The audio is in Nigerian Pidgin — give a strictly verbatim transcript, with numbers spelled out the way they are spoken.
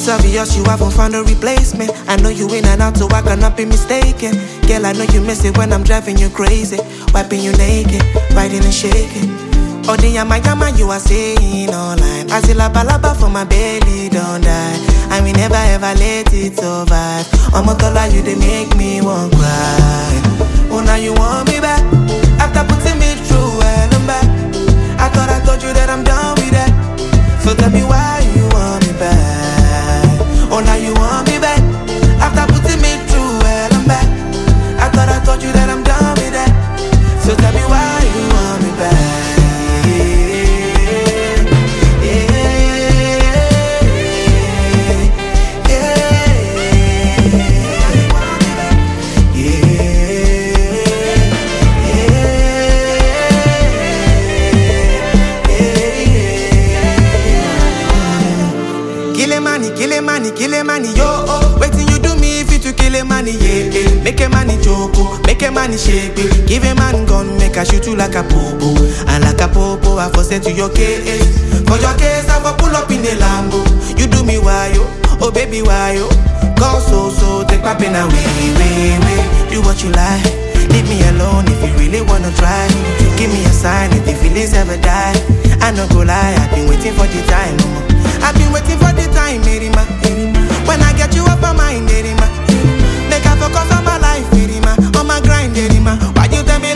It's obvious you haven't found a replacement. I know you in and out, so I cannot be mistaken. Girl, I know you miss it when I'm driving you crazy. Wiping you naked, riding and shaking. Oh, the yama yama you are saying online. I see la balaba for my belly, don't die. I will never ever let it survive. I'm a color you, they make me want cry. Oh, now you want me back. After putting me through hell and back. I thought I told you that I'm done with that. So tell me why you want me back. Oh, now you want me back. After putting me through hell and back. I thought I told you that I'm done with that. So tell me why you want me back. Kill a money, kill a money, yo, oh. Waiting you do me if you to kill a money, yeah, yeah. Make a money joke, make a money shake, baby. Give a man gun, make a shoot you like a popo. And like a popo, I for send to your case. For your case, I for pull up in the Lambo. You do me why, yo, oh baby, why, yo. Go so, so, take my pen away, way, way. Do what you like, leave me alone if you really wanna try. Give me a sign if the feelings ever die. I no go lie, I've been waiting for the time, no more. I've been waiting for the time, Erima. When I get you off my mind, Erima. Make I focus on my life, Erima. On my grind, Erima. Why you tell me